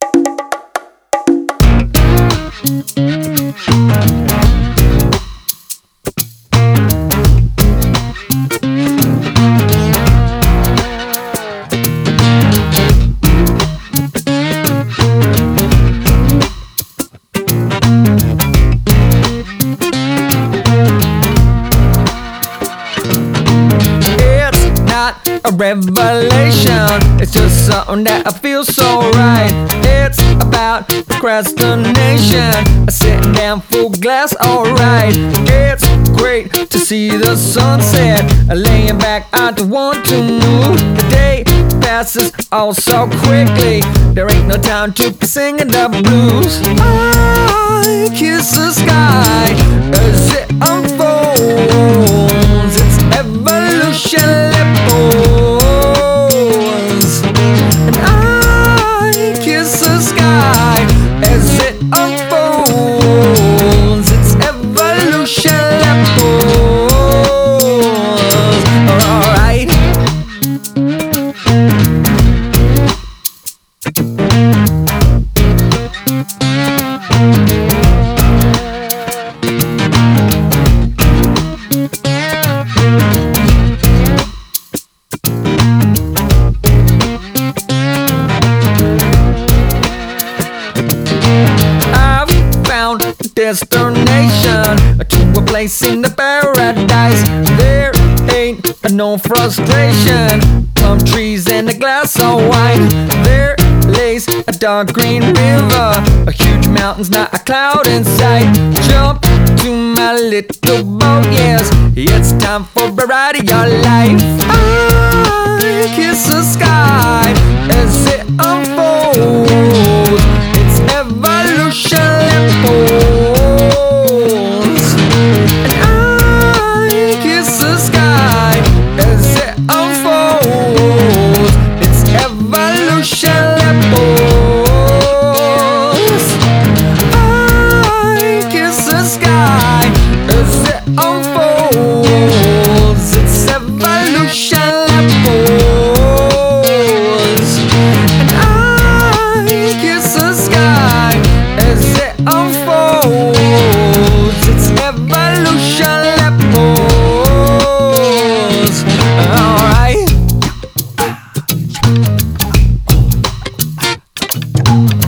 A revelation, it's just something that I feel so right. It's about procrastination, a sitting down full glass, alright. It's great to see the sunset, laying back, I don't want to move. The day passes all so quickly, there ain't no time to be singing the blues. I kiss the sky as it unfolds, it's evolution levels. And I kiss the sky as it unfolds, it's evolution levels. Alright. Destination to a place in the paradise. There ain't no frustration, palm trees and a glass of wine. There lays a dark green river, a huge mountain's not a cloud in sight. Jump to my little boat, yes, it's time for a ride of your life. I kiss the sky as it unfolds, it's evolution levels. Alright.